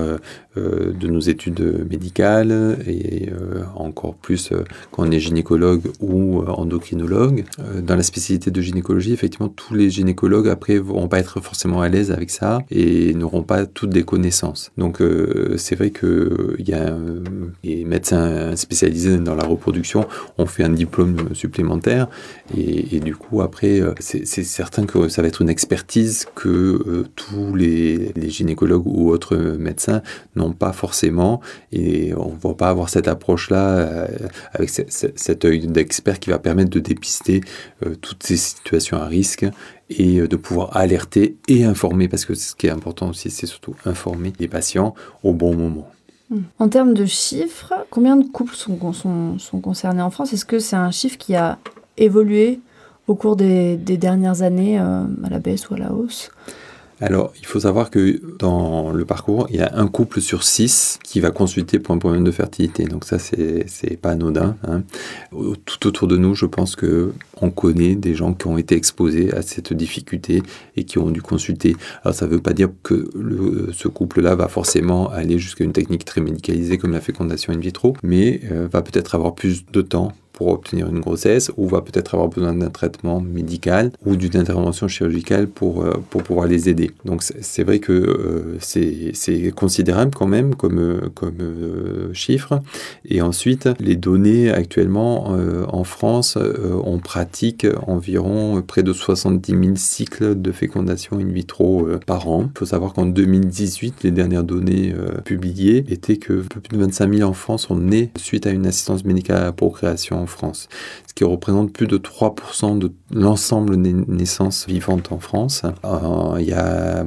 de nos études médicales, et encore plus quand on est gynécologue ou endocrinologue. Dans la spécialité de gynécologie, effectivement, tous les gynécologues après vont pas être forcément à l'aise avec ça et n'auront pas toutes des connaissances. Donc c'est vrai que il y a les médecins spécialisés dans la reproduction ont fait un diplôme supplémentaire, et du coup après c'est certain que ça va être une expertise que tous les gynécologues ou autres médecins n'ont pas forcément, et on ne va pas avoir cette approche-là avec cet œil d'expert qui va permettre de dépister toutes ces situations à risque et de pouvoir alerter et informer, parce que ce qui est important aussi, c'est surtout informer les patients au bon moment. En termes de chiffres, combien de couples sont concernés en France ? Est-ce que c'est un chiffre qui a évolué au cours des dernières années, à la baisse ou à la hausse ? Alors, il faut savoir que dans le parcours, il y a un couple sur 6 qui va consulter pour un problème de fertilité. Donc ça, c'est pas anodin, hein. Tout autour de nous, je pense qu'on connaît des gens qui ont été exposés à cette difficulté et qui ont dû consulter. Alors, ça ne veut pas dire que ce couple-là va forcément aller jusqu'à une technique très médicalisée comme la fécondation in vitro, mais va peut-être avoir plus de temps pour obtenir une grossesse, ou va peut-être avoir besoin d'un traitement médical ou d'une intervention chirurgicale pour pouvoir les aider. Donc c'est vrai que c'est considérable quand même comme chiffre. Et ensuite, les données actuellement en France, on pratique environ près de 70 000 cycles de fécondation in vitro par an. Il faut savoir qu'en 2018, les dernières données publiées étaient que plus de 25 000 enfants sont nés suite à une assistance médicale à la procréation en France, ce qui représente plus de 3% de l'ensemble des naissances vivantes en France. Il y a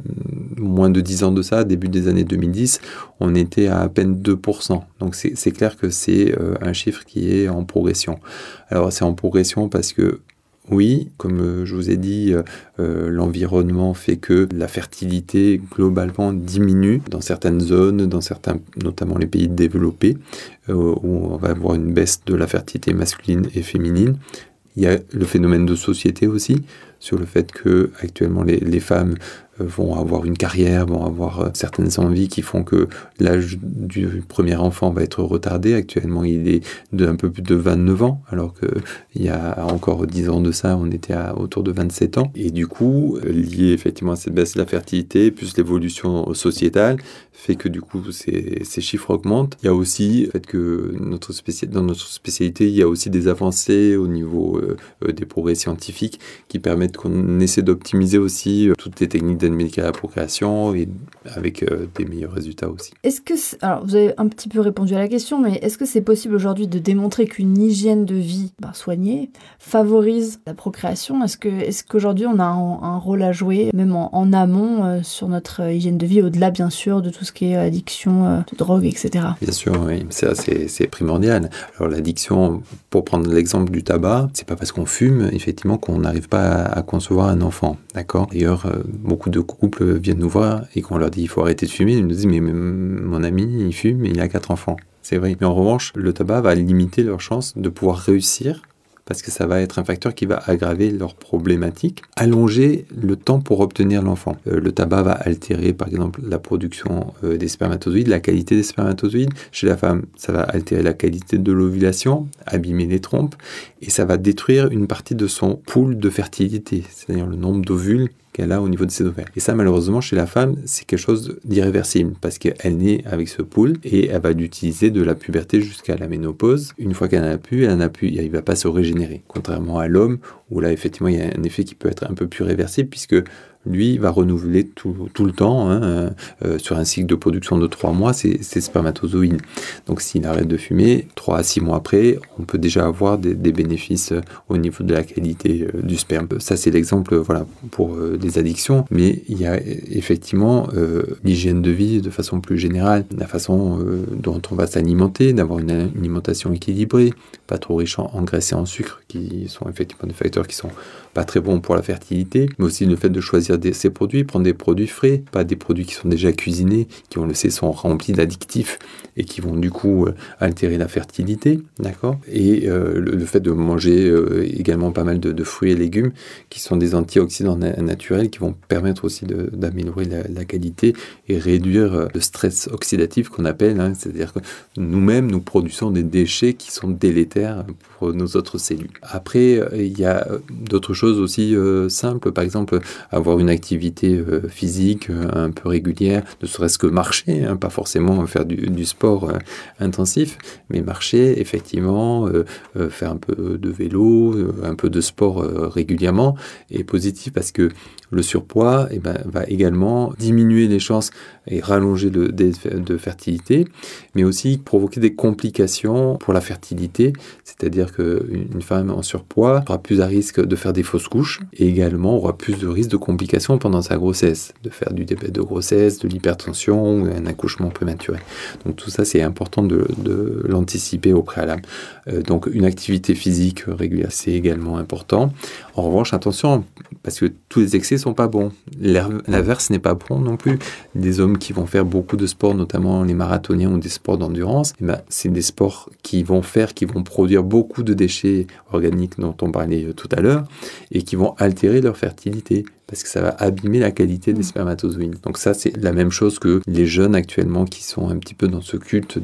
moins de 10 ans de ça, début des années 2010, on était à peine 2%. Donc c'est clair que c'est un chiffre qui est en progression. Alors c'est en progression parce que oui, comme je vous ai dit, l'environnement fait que la fertilité globalement diminue dans certaines zones, dans certains, notamment les pays développés, où on va avoir une baisse de la fertilité masculine et féminine. Il y a le phénomène de société aussi, sur le fait que actuellement les femmes vont avoir une carrière, vont avoir certaines envies qui font que l'âge du premier enfant va être retardé. Actuellement, il est un peu plus de 29 ans, alors qu'il y a encore 10 ans de ça, on était autour de 27 ans. Et du coup, lié effectivement à cette baisse de la fertilité, plus l'évolution sociétale, fait que du coup, ces chiffres augmentent. Il y a aussi le fait que dans notre spécialité, il y a aussi des avancées au niveau des progrès scientifiques qui permettent qu'on essaie d'optimiser aussi toutes les techniques d'aide médicale à la procréation et avec des meilleurs résultats aussi. Alors vous avez un petit peu répondu à la question, mais est-ce que c'est possible aujourd'hui de démontrer qu'une hygiène de vie soignée favorise la procréation ? Est-ce qu'aujourd'hui on a un rôle à jouer, même en amont, sur notre hygiène de vie, au-delà bien sûr de tout ce qui est addiction, de drogue, etc. Bien sûr, oui, c'est primordial. Alors l'addiction, pour prendre l'exemple du tabac, c'est pas parce qu'on fume, effectivement, qu'on n'arrive pas à concevoir un enfant, d'accord ? D'ailleurs, beaucoup de couples viennent nous voir et qu'on leur dit il faut arrêter de fumer, ils nous disent mais mon ami il fume et il a 4 enfants. C'est vrai. Mais en revanche, le tabac va limiter leurs chances de pouvoir réussir parce que ça va être un facteur qui va aggraver leurs problématiques, allonger le temps pour obtenir l'enfant. Le tabac va altérer, par exemple, la production des spermatozoïdes, la qualité des spermatozoïdes. Chez la femme, ça va altérer la qualité de l'ovulation, abîmer les trompes, et ça va détruire une partie de son pool de fertilité, c'est-à-dire le nombre d'ovules qu'elle a au niveau de ses ovaires. Et ça, malheureusement, chez la femme, c'est quelque chose d'irréversible parce qu'elle naît avec ce pool et elle va l'utiliser de la puberté jusqu'à la ménopause. Une fois qu'elle en a plus, il ne va pas se régénérer. Contrairement à l'homme, où là, effectivement, il y a un effet qui peut être un peu plus réversible puisque lui va renouveler tout le temps, sur un cycle de production de 3 mois, ses spermatozoïdes. Donc s'il arrête de fumer, 3 à 6 mois après, on peut déjà avoir des bénéfices au niveau de la qualité du sperme. Ça, c'est l'exemple pour les addictions. Mais il y a effectivement l'hygiène de vie de façon plus générale, la façon dont on va s'alimenter, d'avoir une alimentation équilibrée, pas trop riche en graisse et en sucre, qui sont effectivement des facteurs qui sont pas très bons pour la fertilité, mais aussi le fait de choisir ces produits, prendre des produits frais, pas des produits qui sont déjà cuisinés, qui on le sait sont remplis d'addictifs et qui vont du coup altérer la fertilité, d'accord ? Et le fait de manger également pas mal de fruits et légumes qui sont des antioxydants naturels qui vont permettre aussi d'améliorer la qualité et réduire le stress oxydatif qu'on appelle, c'est-à-dire que nous-mêmes nous produisons des déchets qui sont délétères pour nos autres cellules. Après, il y a d'autres choses aussi simples, par exemple avoir une activité physique un peu régulière, ne serait-ce que marcher, pas forcément faire du sport intensif, mais marcher effectivement, faire un peu de vélo, un peu de sport régulièrement est positif parce que le surpoids va également diminuer les chances et rallonger le délai de fertilité, mais aussi provoquer des complications pour la fertilité, c'est-à-dire qu'une femme en surpoids aura plus à risque de faire des fausses couches et également aura plus de risque de complications pendant sa grossesse, de faire du diabète de grossesse, de l'hypertension ou un accouchement prématuré. Donc tout ça, c'est important de l'anticiper au préalable. Donc une activité physique régulière, c'est également important. En revanche, attention, parce que tous les excès sont pas bons. L'inverse n'est pas bon non plus. Des hommes qui vont faire beaucoup de sports, notamment les marathoniens ou des sports d'endurance, c'est des sports qui vont produire beaucoup de déchets organiques dont on parlait tout à l'heure et qui vont altérer leur fertilité parce que ça va abîmer la qualité des spermatozoïdes. Donc ça, c'est la même chose que les jeunes actuellement qui sont un petit peu dans ce culte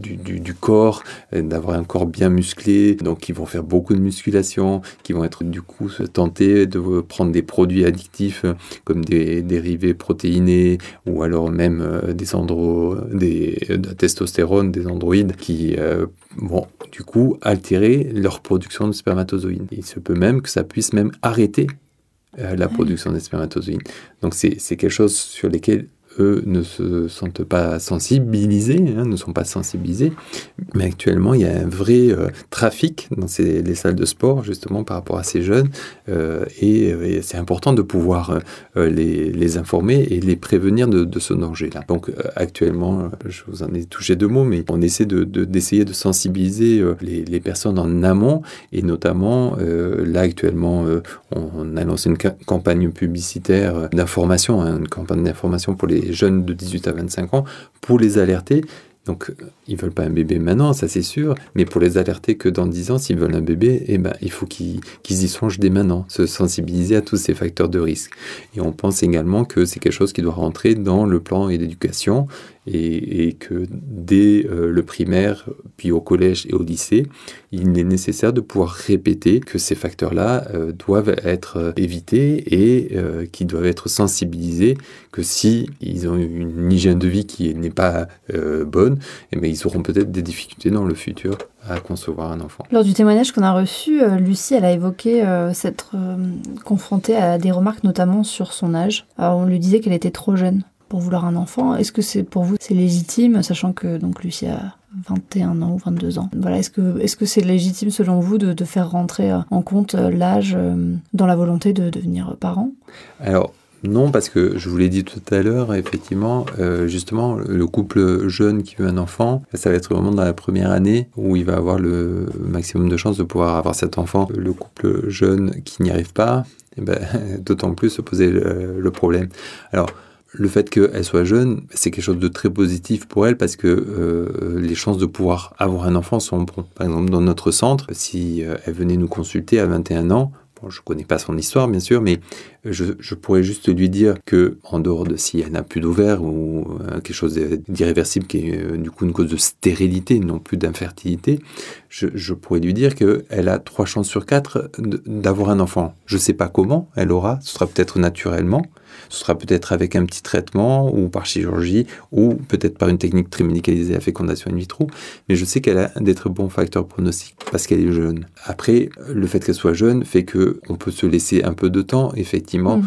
du corps, d'avoir un corps bien musclé, donc qui vont faire beaucoup de musculation, qui vont être du coup tentés de prendre des produits addictifs comme des dérivés protéinés ou alors même de la testostérone, des androïdes qui vont du coup altérer leur production de spermatozoïdes. Il se peut même que ça puisse même arrêter la production des spermatozoïdes. Donc c'est quelque chose sur lesquels eux ne se sentent pas sensibilisés, ne sont pas sensibilisés. Mais actuellement, il y a un vrai trafic dans les salles de sport, justement, par rapport à ces jeunes. Et c'est important de pouvoir les informer et les prévenir de ce danger-là. Donc, actuellement, je vous en ai touché 2 mots, mais on essaie d'essayer de sensibiliser les personnes en amont. Et notamment, là, actuellement, on a lancé une campagne publicitaire d'information, une campagne d'information pour les jeunes de 18 à 25 ans, pour les alerter. Donc, ils ne veulent pas un bébé maintenant, ça c'est sûr, mais pour les alerter que dans 10 ans, s'ils veulent un bébé, il faut qu'ils y songent dès maintenant, se sensibiliser à tous ces facteurs de risque. Et on pense également que c'est quelque chose qui doit rentrer dans le plan d'éducation et que dès le primaire, puis au collège et au lycée, il est nécessaire de pouvoir répéter que ces facteurs-là doivent être évités et qu'ils doivent être sensibilisés, que si ils ont une hygiène de vie qui n'est pas bonne, ils auront peut-être des difficultés dans le futur à concevoir un enfant. Lors du témoignage qu'on a reçu, Lucie, elle a évoqué s'être confrontée à des remarques notamment sur son âge. Alors, on lui disait qu'elle était trop jeune pour vouloir un enfant. Est-ce que pour vous c'est légitime, sachant que donc Lucie a 21 ans ou 22 ans. Voilà, est-ce que c'est légitime selon vous de faire rentrer en compte l'âge dans la volonté de devenir parent ? Alors, non, parce que je vous l'ai dit tout à l'heure, effectivement, justement, le couple jeune qui veut un enfant, ça va être vraiment dans la première année où il va avoir le maximum de chances de pouvoir avoir cet enfant. Le couple jeune qui n'y arrive pas, d'autant plus se poser le problème. Alors, le fait qu'elle soit jeune, c'est quelque chose de très positif pour elle parce que les chances de pouvoir avoir un enfant sont bonnes. Par exemple, dans notre centre, si elle venait nous consulter à 21 ans, bon, je ne connais pas son histoire, bien sûr, mais je pourrais juste lui dire que, en dehors de si elle n'a plus d'ovaires ou quelque chose d'irréversible qui est du coup une cause de stérilité, non plus d'infertilité, je pourrais lui dire qu'elle a 3 chances sur 4 d'avoir un enfant. Je ne sais pas comment elle aura, ce sera peut-être naturellement, ce sera peut-être avec un petit traitement ou par chirurgie ou peut-être par une technique très médicalisée à fécondation in vitro, mais je sais qu'elle a des très bons facteurs pronostiques parce qu'elle est jeune. Après, le fait qu'elle soit jeune fait qu'on peut se laisser un peu de temps, effectivement,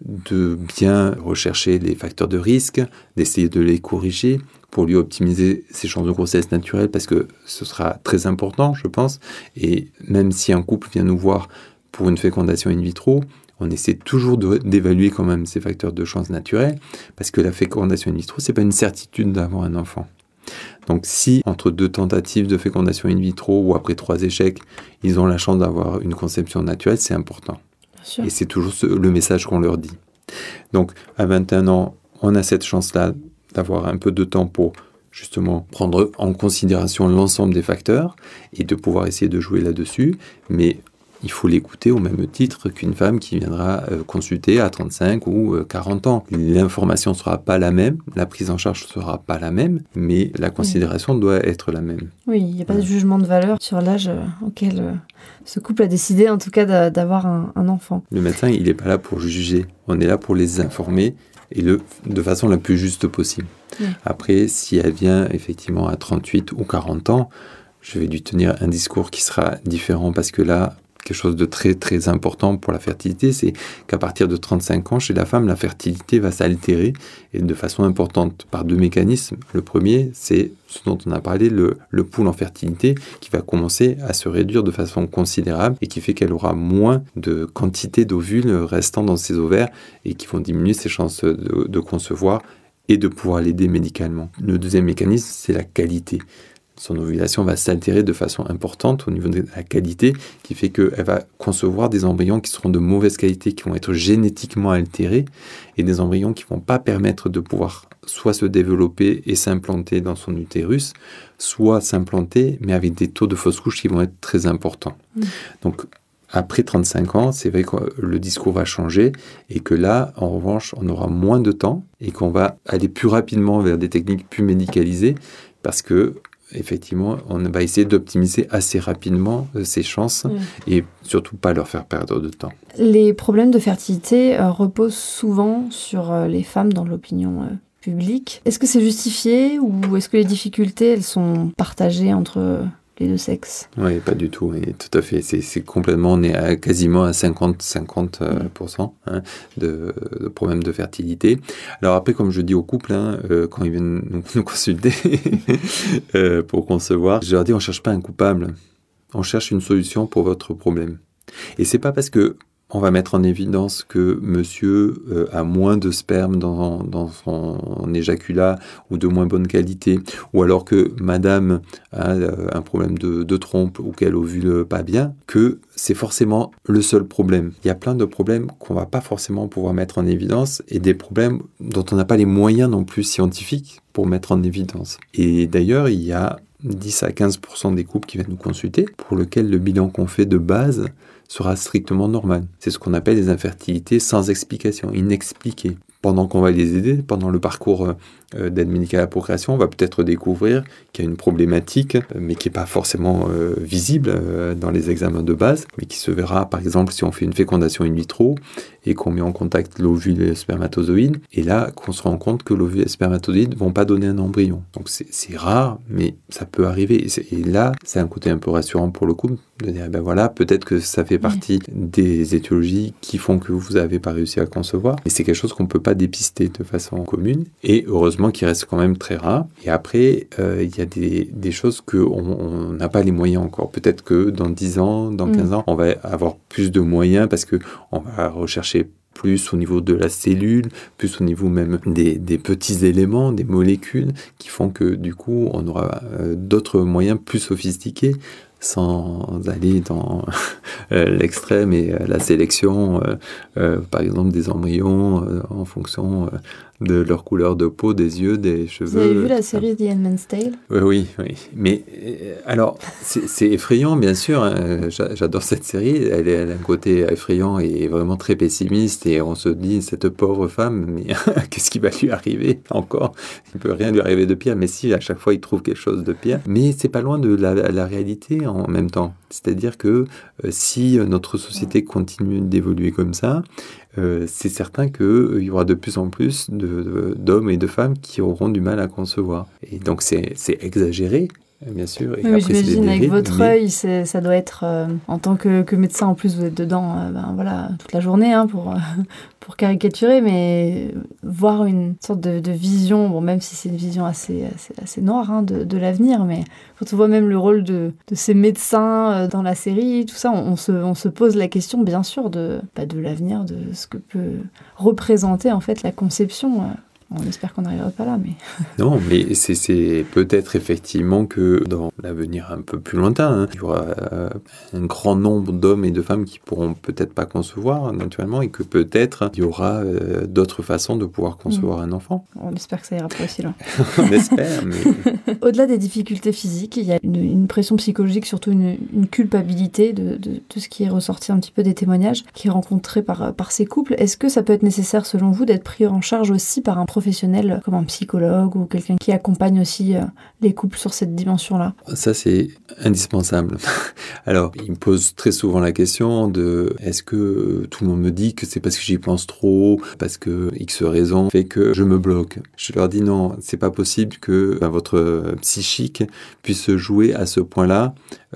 de bien rechercher les facteurs de risque, d'essayer de les corriger pour lui optimiser ses chances de grossesse naturelle parce que ce sera très important, je pense. Et même si un couple vient nous voir pour une fécondation in vitro, on essaie toujours d'évaluer quand même ces facteurs de chance naturelle parce que la fécondation in vitro, c'est pas une certitude d'avoir un enfant. Donc si entre 2 tentatives de fécondation in vitro ou après 3 échecs, ils ont la chance d'avoir une conception naturelle, c'est important. Et c'est toujours le message qu'on leur dit. Donc à 21 ans, on a cette chance-là d'avoir un peu de temps pour justement prendre en considération l'ensemble des facteurs et de pouvoir essayer de jouer là-dessus, mais il faut l'écouter au même titre qu'une femme qui viendra consulter à 35 ou 40 ans. L'information ne sera pas la même, la prise en charge ne sera pas la même, mais la considération doit être la même. Oui, il n'y a pas de jugement de valeur sur l'âge auquel ce couple a décidé en tout cas d'avoir un enfant. Le médecin, il n'est pas là pour juger, on est là pour les informer et de façon la plus juste possible. Oui. Après, si elle vient effectivement à 38 ou 40 ans, je vais lui tenir un discours qui sera différent parce que là, quelque chose de très très important pour la fertilité, c'est qu'à partir de 35 ans, chez la femme, la fertilité va s'altérer et de façon importante par 2 mécanismes. Le premier, c'est ce dont on a parlé, le pool en fertilité qui va commencer à se réduire de façon considérable et qui fait qu'elle aura moins de quantité d'ovules restant dans ses ovaires et qui vont diminuer ses chances de concevoir et de pouvoir l'aider médicalement. Le deuxième mécanisme, c'est la qualité. Son ovulation va s'altérer de façon importante au niveau de la qualité, qui fait qu'elle va concevoir des embryons qui seront de mauvaise qualité, qui vont être génétiquement altérés, et des embryons qui ne vont pas permettre de pouvoir soit se développer et s'implanter dans son utérus, soit s'implanter, mais avec des taux de fausse couche qui vont être très importants. Donc, après 35 ans, c'est vrai que le discours va changer et que là, en revanche, on aura moins de temps et qu'on va aller plus rapidement vers des techniques plus médicalisées parce que effectivement, on va essayer d'optimiser assez rapidement ses chances et surtout pas leur faire perdre de temps. Les problèmes de fertilité reposent souvent sur les femmes dans l'opinion publique. Est-ce que c'est justifié ou est-ce que les difficultés, elles sont partagées entre les deux sexes. Oui, pas du tout, oui, tout à fait. C'est complètement, on est quasiment à 50% de problèmes de fertilité. Alors après, comme je dis aux couples, quand ils viennent nous consulter pour concevoir, je leur dis, on ne cherche pas un coupable, on cherche une solution pour votre problème. Et c'est pas parce que on va mettre en évidence que monsieur a moins de sperme dans son éjaculat ou de moins bonne qualité, ou alors que madame a un problème de trompe ou qu'elle ovule pas bien, que c'est forcément le seul problème. Il y a plein de problèmes qu'on va pas forcément pouvoir mettre en évidence et des problèmes dont on n'a pas les moyens non plus scientifiques pour mettre en évidence. Et d'ailleurs, il y a 10 à 15% des couples qui viennent nous consulter pour lesquels le bilan qu'on fait de base sera strictement normal. C'est ce qu'on appelle les infertilités sans explication, inexpliquées. Pendant qu'on va les aider, pendant le parcours d'aide médicale à la procréation, on va peut-être découvrir qu'il y a une problématique, mais qui n'est pas forcément visible dans les examens de base, mais qui se verra, par exemple, si on fait une fécondation in vitro et qu'on met en contact l'ovule et le spermatozoïde, et là, qu'on se rend compte que l'ovule et le spermatozoïde ne vont pas donner un embryon. Donc c'est rare, mais ça peut arriver. Et là, c'est un côté un peu rassurant pour le couple, de dire, ben voilà, peut-être que ça fait partie des étiologies qui font que vous n'avez pas réussi à concevoir, mais c'est quelque chose qu'on ne peut pas dépister de façon commune, et heureusement qu'il reste quand même très rare. Et après, il y a des choses qu'on n'a pas les moyens encore. Peut-être que dans 10 ans, dans 15 ans, on va avoir plus de moyens parce qu'on va rechercher plus au niveau de la cellule, plus au niveau même des petits éléments, des molécules, qui font que du coup, on aura d'autres moyens plus sophistiqués, sans aller dans l'extrême et la sélection, par exemple, des embryons en fonction de leur couleur de peau, des yeux, des cheveux. Vous avez vu la série The Handmaid's Tale ? Oui. Mais alors, c'est effrayant, bien sûr. Hein. J'adore cette série. Elle a un côté effrayant et vraiment très pessimiste. Et on se dit, cette pauvre femme, mais qu'est-ce qui va lui arriver encore ? Il ne peut rien lui arriver de pire. Mais si, à chaque fois, il trouve quelque chose de pire. Mais c'est pas loin de la réalité en même temps. C'est-à-dire que si notre société continue d'évoluer comme ça, c'est certain qu'il y aura de plus en plus d'hommes et de femmes qui auront du mal à concevoir. Et donc c'est exagéré, bien sûr. Et oui, après, j'imagine avec votre œil, ça doit être, en tant que médecin, en plus vous êtes dedans toute la journée pour caricaturer, mais voir une sorte de vision, bon, même si c'est une vision assez noire de l'avenir, mais quand on voit même le rôle de ces médecins dans la série, tout ça, on se pose la question, bien sûr, de l'avenir, de ce que peut représenter en fait la conception. On espère qu'on n'arrivera pas là, mais... Non, mais c'est peut-être effectivement que dans l'avenir un peu plus lointain, il y aura un grand nombre d'hommes et de femmes qui pourront peut-être pas concevoir naturellement et que peut-être il y aura d'autres façons de pouvoir concevoir un enfant. On espère que ça ira pas aussi loin. On espère, mais... Au-delà des difficultés physiques, il y a une pression psychologique, surtout une culpabilité de tout ce qui est ressorti un petit peu des témoignages qui est rencontré par ces couples. Est-ce que ça peut être nécessaire, selon vous, d'être pris en charge aussi par un professionnel comme un psychologue ou quelqu'un qui accompagne aussi les couples sur cette dimension-là ? Ça, c'est indispensable. Alors, il me pose très souvent la question de est-ce que tout le monde me dit que c'est parce que j'y pense trop, parce que X raison fait que je me bloque. Je leur dis non, c'est pas possible que votre psychique puisse jouer à ce point-là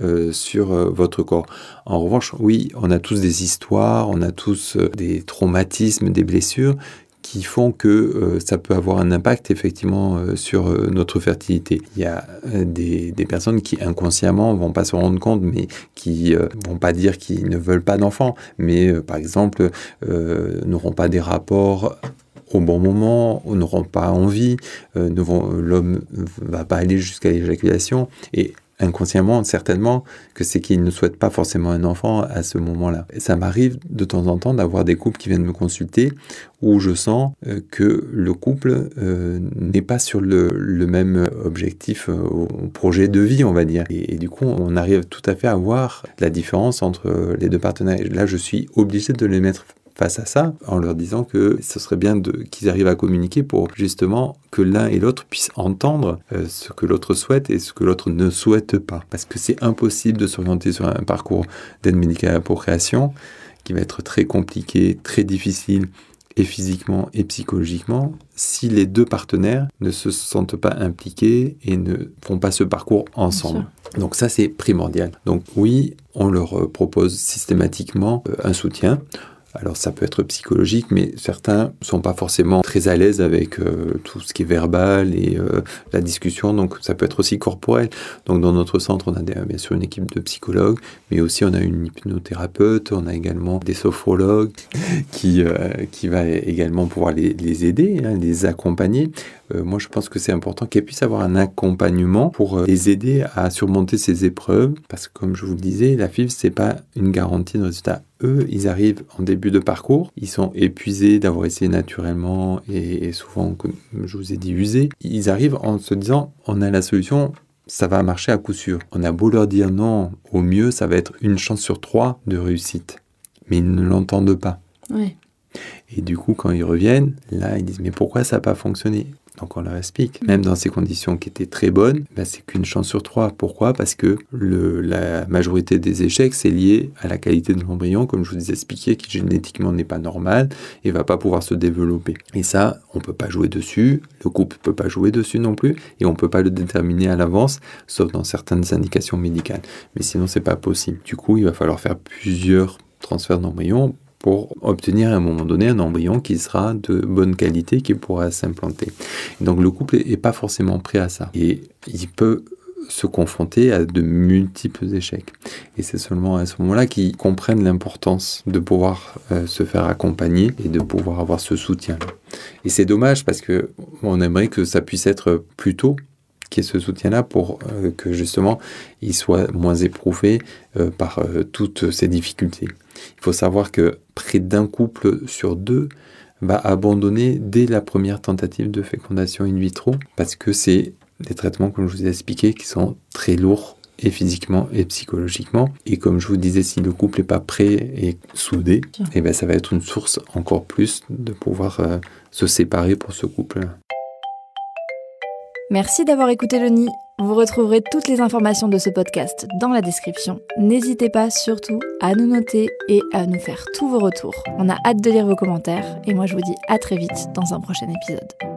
sur votre corps. En revanche, oui, on a tous des histoires, on a tous des traumatismes, des blessures qui font que ça peut avoir un impact effectivement sur notre fertilité. Il y a des personnes qui inconsciemment vont pas se rendre compte, mais qui vont pas dire qu'ils ne veulent pas d'enfants, mais par exemple n'auront pas des rapports au bon moment, n'auront pas envie, l'homme va pas aller jusqu'à l'éjaculation et inconsciemment, certainement, que c'est qu'ils ne souhaitent pas forcément un enfant à ce moment-là. Et ça m'arrive de temps en temps d'avoir des couples qui viennent me consulter où je sens que le couple n'est pas sur le même objectif au projet de vie, on va dire. Et du coup, on arrive tout à fait à voir la différence entre les deux partenaires. Et là, je suis obligé de les mettre face à ça, en leur disant que ce serait bien qu'ils arrivent à communiquer pour justement que l'un et l'autre puissent entendre ce que l'autre souhaite et ce que l'autre ne souhaite pas. Parce que c'est impossible de s'orienter sur un parcours d'aide médicale à la procréation qui va être très compliqué, très difficile, et physiquement et psychologiquement, si les deux partenaires ne se sentent pas impliqués et ne font pas ce parcours ensemble. Donc ça, c'est primordial. Donc oui, on leur propose systématiquement un soutien. Alors ça peut être psychologique, mais certains ne sont pas forcément très à l'aise avec tout ce qui est verbal et la discussion, donc ça peut être aussi corporel. Donc dans notre centre, on a bien sûr une équipe de psychologues, mais aussi on a une hypnothérapeute, on a également des sophrologues qui va également pouvoir les aider, les accompagner. Moi, je pense que c'est important qu'elles puissent avoir un accompagnement pour les aider à surmonter ces épreuves, parce que comme je vous le disais, la FIV, c'est pas une garantie de résultat. Eux, ils arrivent en début de parcours, ils sont épuisés d'avoir essayé naturellement et souvent, comme je vous ai dit, usés. Ils arrivent en se disant, on a la solution, ça va marcher à coup sûr. On a beau leur dire non, au mieux, ça va être 1 chance sur 3 de réussite. Mais ils ne l'entendent pas. Oui. Et du coup, quand ils reviennent, là, ils disent, mais pourquoi ça n'a pas fonctionné ? Donc on leur explique, même dans ces conditions qui étaient très bonnes, c'est qu'1 chance sur 3. Pourquoi ? Parce que la majorité des échecs, c'est lié à la qualité de l'embryon, comme je vous ai expliqué, qui génétiquement n'est pas normal et ne va pas pouvoir se développer. Et ça, on ne peut pas jouer dessus, le couple ne peut pas jouer dessus non plus, et on ne peut pas le déterminer à l'avance, sauf dans certaines indications médicales. Mais sinon, ce n'est pas possible. Du coup, il va falloir faire plusieurs transferts d'embryons pour obtenir à un moment donné un embryon qui sera de bonne qualité, qui pourra s'implanter. Donc le couple n'est pas forcément prêt à ça. Et il peut se confronter à de multiples échecs. Et c'est seulement à ce moment-là qu'ils comprennent l'importance de pouvoir se faire accompagner et de pouvoir avoir ce soutien-là. Et c'est dommage parce qu'on aimerait que ça puisse être plus tôt, qu'il y ait ce soutien-là pour que justement il soit moins éprouvé par toutes ces difficultés. Il faut savoir que près d'un couple sur 2 va abandonner dès la première tentative de fécondation in vitro parce que c'est des traitements, comme je vous ai expliqué, qui sont très lourds et physiquement et psychologiquement. Et comme je vous disais, si le couple n'est pas prêt et soudé, ça va être une source encore plus de pouvoir se séparer pour ce couple-là. Merci d'avoir écouté le Nid. Vous retrouverez toutes les informations de ce podcast dans la description. N'hésitez pas surtout à nous noter et à nous faire tous vos retours. On a hâte de lire vos commentaires et moi je vous dis à très vite dans un prochain épisode.